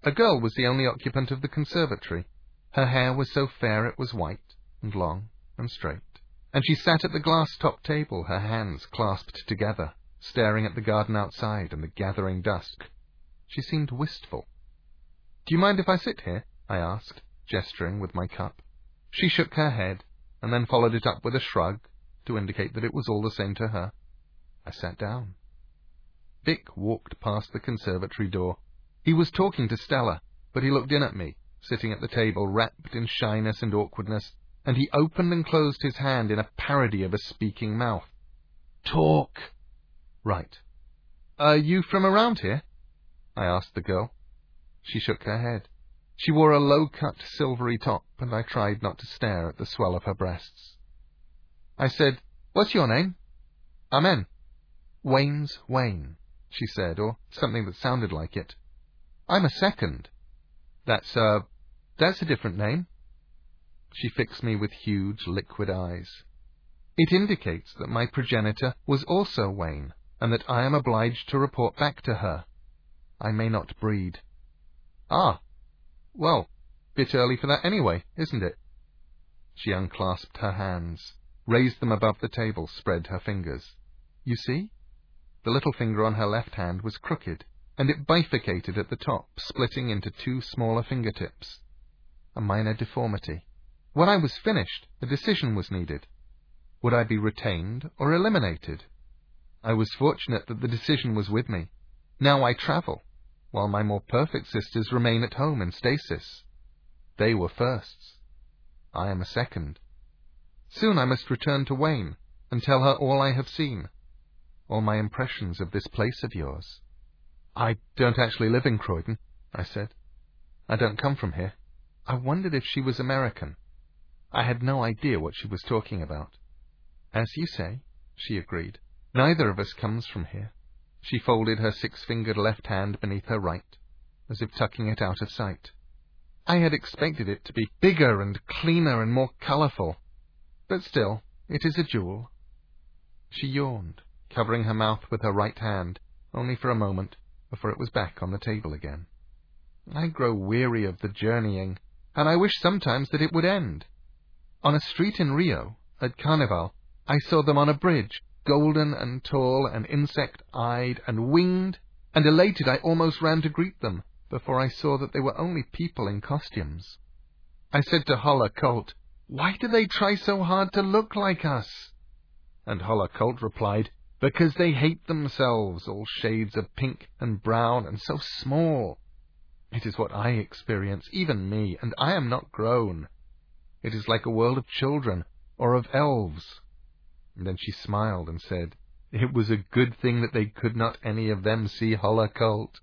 A girl was the only occupant of the conservatory. Her hair was so fair it was white, and long, and straight, and she sat at the glass-topped table, her hands clasped together, staring at the garden outside and the gathering dusk. She seemed wistful. "Do you mind if I sit here?" I asked, gesturing with my cup. She shook her head, and then followed it up with a shrug, to indicate that it was all the same to her. I sat down. Vic walked past the conservatory door. He was talking to Stella, but he looked in at me, sitting at the table, wrapped in shyness and awkwardness, and he opened and closed his hand in a parody of a speaking mouth. "Talk!" "Right. Are you from around here?" I asked the girl. She shook her head. She wore a low-cut silvery top, and I tried not to stare at the swell of her breasts. I said, "What's your name?" "Amen." "Wayne's Wayne," she said, or something that sounded like it. "I'm a second." That's a different name." She fixed me with huge, liquid eyes. "It indicates that my progenitor was also Wayne, and that I am obliged to report back to her. I may not breed." "Ah, well, bit early for that anyway, isn't it?" She unclasped her hands, raised them above the table, spread her fingers. "You see?" The little finger on her left hand was crooked, and it bifurcated at the top, splitting into two smaller fingertips. A minor deformity. When I was finished, a decision was needed. Would I be retained or eliminated? I was fortunate that the decision was with me. Now I travel, while my more perfect sisters remain at home in stasis. They were firsts. I am a second. Soon I must return to Wayne and tell her all I have seen, all my impressions of this place of yours. "I don't actually live in Croydon," I said. "I don't come from here." I wondered if she was American. I had no idea what she was talking about. "As you say," she agreed. "Neither of us comes from here." She folded her six-fingered left hand beneath her right, as if tucking it out of sight. I had expected it to be bigger and cleaner and more colourful, but still, it is a jewel. She yawned, covering her mouth with her right hand, only for a moment, before it was back on the table again. I grow weary of the journeying, and I wish sometimes that it would end. On a street in Rio, at Carnival, I saw them on a bridge, golden and tall and insect-eyed and winged, and elated I almost ran to greet them, before I saw that they were only people in costumes. I said to Holla Colt, "Why do they try so hard to look like us?" And Holla Colt replied, "Because they hate themselves, all shades of pink and brown and so small. It is what I experience, even me, and I am not grown. It is like a world of children, or of elves." And then she smiled and said, "It was a good thing that they could not any of them see Holla Colt."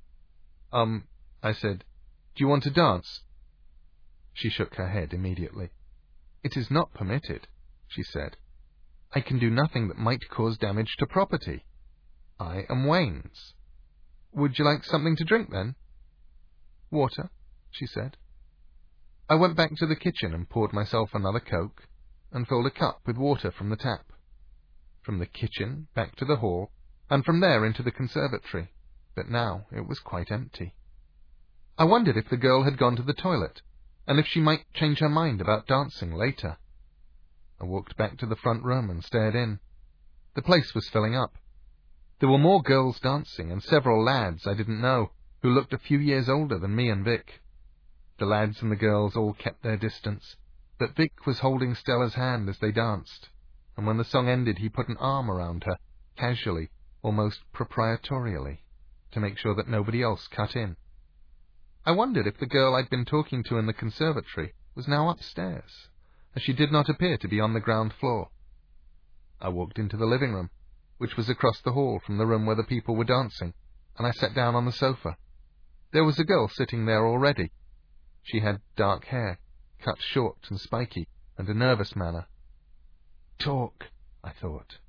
I said, "Do you want to dance?" She shook her head immediately. "It is not permitted," she said. "I can do nothing that might cause damage to property. I am Wayne's." "Would you like something to drink, then?" "Water," she said. I went back to the kitchen and poured myself another Coke, and filled a cup with water from the tap. From the kitchen, back to the hall, and from there into the conservatory, but now it was quite empty. I wondered if the girl had gone to the toilet, and if she might change her mind about dancing later. I walked back to the front room and stared in. The place was filling up. There were more girls dancing, and several lads I didn't know, who looked a few years older than me and Vic. The lads and the girls all kept their distance, but Vic was holding Stella's hand as they danced, and when the song ended he put an arm around her, casually, almost proprietorially, to make sure that nobody else cut in. I wondered if the girl I'd been talking to in the conservatory was now upstairs, as she did not appear to be on the ground floor. I walked into the living room, which was across the hall from the room where the people were dancing, and I sat down on the sofa. There was a girl sitting there already. She had dark hair, cut short and spiky, and a nervous manner. "Talk," I thought.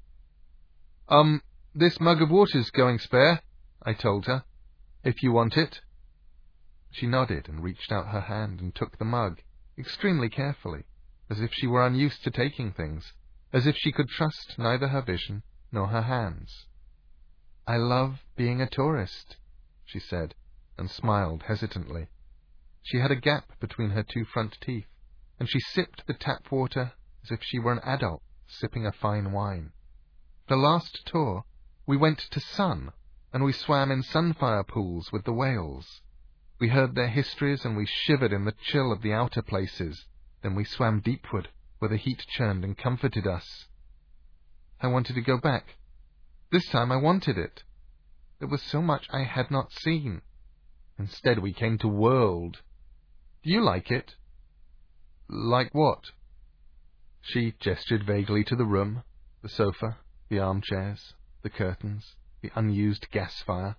This mug of water's going spare," I told her, "if you want it." She nodded and reached out her hand and took the mug, extremely carefully, as if she were unused to taking things, as if she could trust neither her vision nor her hands. "I love being a tourist," she said, and smiled hesitantly. She had a gap between her two front teeth, and she sipped the tap water as if she were an adult sipping a fine wine. The last tour, we went to Sun, and we swam in Sunfire pools with the whales. We heard their histories, and we shivered in the chill of the outer places. Then we swam deepward, where the heat churned and comforted us. I wanted to go back. This time I wanted it. There was so much I had not seen. Instead we came to World. Do you like it? Like what? She gestured vaguely to the room, the sofa, the armchairs, the curtains, the unused gas fire.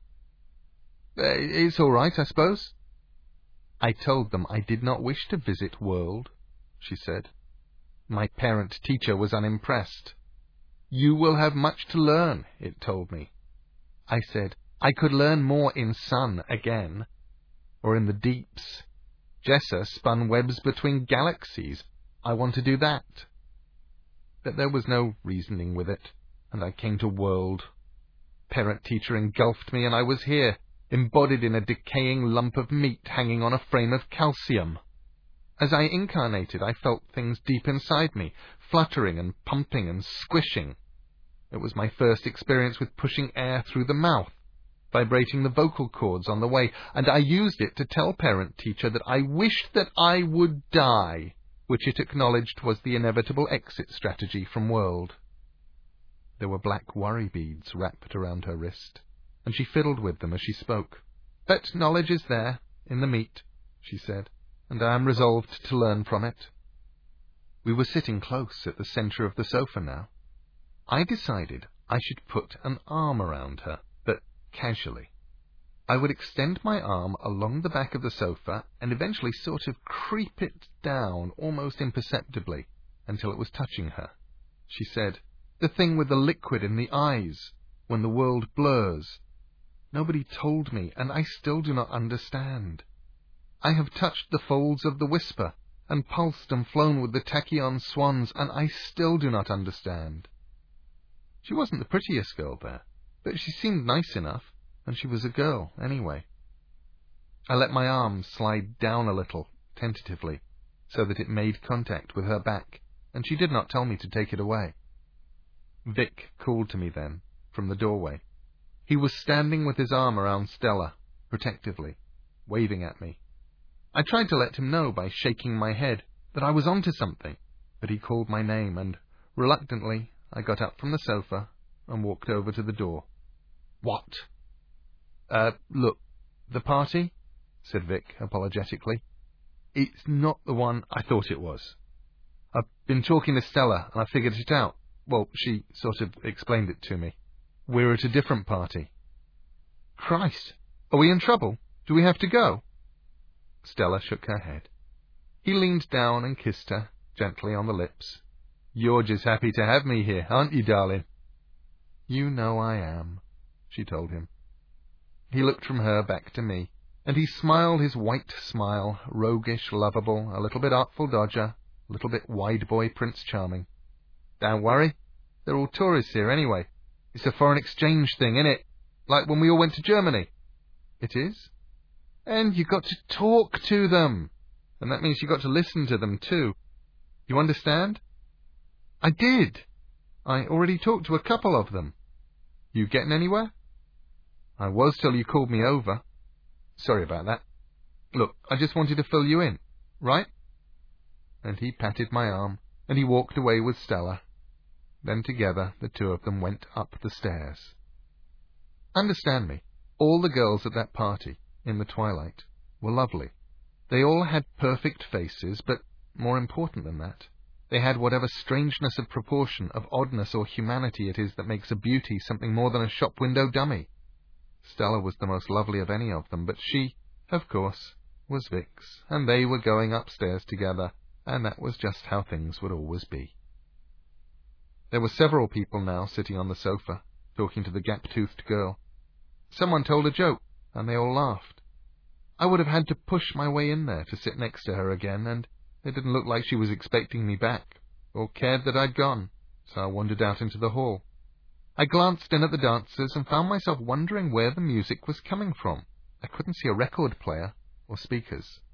It's all right, I suppose. I told them I did not wish to visit World, she said. My parent-teacher was unimpressed. You will have much to learn, it told me. I said I could learn more in Sun again, or in the deeps. Jessa spun webs between galaxies. I want to do that. But there was no reasoning with it, and I came to World. Parent-teacher engulfed me, and I was here, embodied in a decaying lump of meat hanging on a frame of calcium. As I incarnated, I felt things deep inside me, fluttering and pumping and squishing. It was my first experience with pushing air through the mouth, vibrating the vocal cords on the way, and I used it to tell parent-teacher that I wished that I would die, which it acknowledged was the inevitable exit strategy from World. There were black worry beads wrapped around her wrist, and she fiddled with them as she spoke. But knowledge is there, in the meat, she said, and I am resolved to learn from it. We were sitting close at the centre of the sofa now. I decided I should put an arm around her, but casually. I would extend my arm along the back of the sofa and eventually sort of creep it down almost imperceptibly until it was touching her. She said, "The thing with the liquid in the eyes, when the world blurs. Nobody told me, and I still do not understand. I have touched the folds of the whisper, and pulsed and flown with the tachyon swans, and I still do not understand." She wasn't the prettiest girl there, but she seemed nice enough, and she was a girl anyway. I let my arm slide down a little, tentatively, so that it made contact with her back, and she did not tell me to take it away. Vic called to me then, from the doorway. He was standing with his arm around Stella, protectively, waving at me. I tried to let him know by shaking my head that I was onto something, but he called my name, and, reluctantly, I got up from the sofa and walked over to the door. "What?" Look, the party?" said Vic apologetically. "It's not the one I thought it was. I've been talking to Stella, and I figured it out. Well, she sort of explained it to me. We're at a different party." "Christ! Are we in trouble? Do we have to go?" Stella shook her head. He leaned down and kissed her, gently on the lips. "You're just happy to have me here, aren't you, darling?" "You know I am," she told him. He looked from her back to me, and he smiled his white smile, roguish, lovable, a little bit artful dodger, a little bit wide boy Prince Charming. "Don't worry. They're all tourists here anyway. It's a foreign exchange thing, innit? Like when we all went to Germany." "It is?" "And you got to talk to them. And that means you got to listen to them, too. You understand?" "I did. I already talked to a couple of them." "You getting anywhere?" "I was till you called me over. Sorry about that. Look, I just wanted to fill you in, right?" And he patted my arm, and he walked away with Stella. Then together the two of them went up the stairs. Understand me, all the girls at that party, in the twilight, were lovely. They all had perfect faces, but more important than that, they had whatever strangeness of proportion, of oddness or humanity it is that makes a beauty something more than a shop window dummy. Stella was the most lovely of any of them, but she, of course, was Vic's, and they were going upstairs together, and that was just how things would always be. There were several people now sitting on the sofa, talking to the gap-toothed girl. Someone told a joke, and they all laughed. I would have had to push my way in there to sit next to her again, and it didn't look like she was expecting me back, or cared that I'd gone, so I wandered out into the hall. I glanced in at the dancers and found myself wondering where the music was coming from. I couldn't see a record player or speakers.